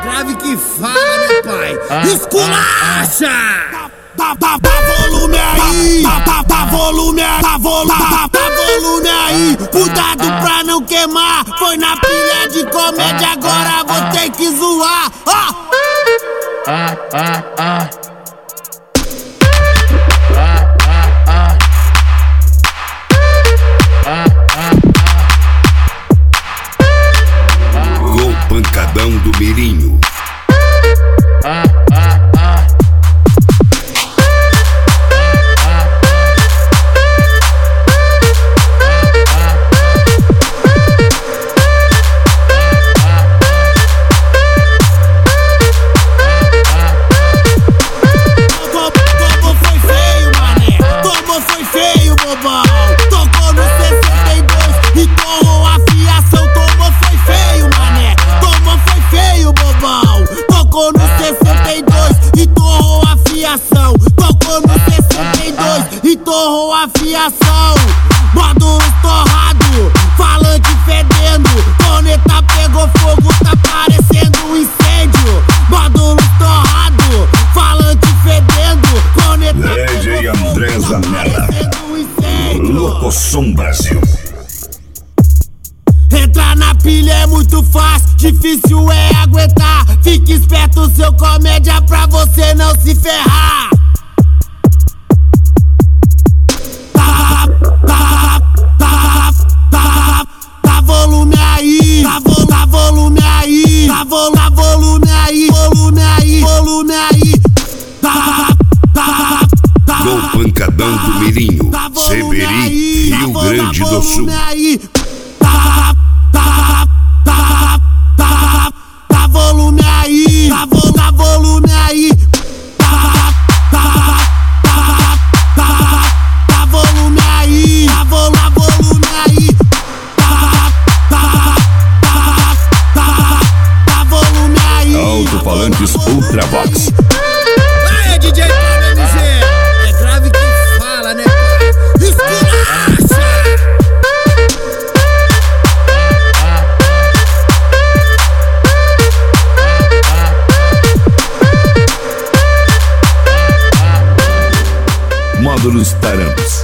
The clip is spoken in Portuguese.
grave que fala, né, pai? Esculacha! Dá volume aí, dá volume aí. Cuidado pra não queimar. Foi na pilha de comédia, agora vou ter que zoar. Gol pancadão do Mirinho. Tocou no 62 e torrou a fiação. Tomou foi feio, mané. Tomou foi feio, bobão. Tocou no 62 e torrou a fiação. Tocou no 62 e torrou a fiação. Módulo torrado, falante fedendo. Corneta pegou fogo, tá parecendo um incêndio. Módulo torrado, falante fedendo. Corneta DJ André Zanella. Locosom Brasil. Entrar na pilha é muito fácil, difícil é aguentar. Fique esperto, seu comédia, pra você não se ferrar. Dá volume aí, dá volume aí, dá volume aí, volume aí. Gol pancadão do Mirinho, Seberi, Rio Grande do Sul. Dá volume aí, dá volume aí. Dá volume aí, dá volume aí. Dá volume aí. Alto-falantes Ultravox. Aê, DJ Paulo MG. É grave que fala, né, pai? Esculacha! Módulos Tarampes.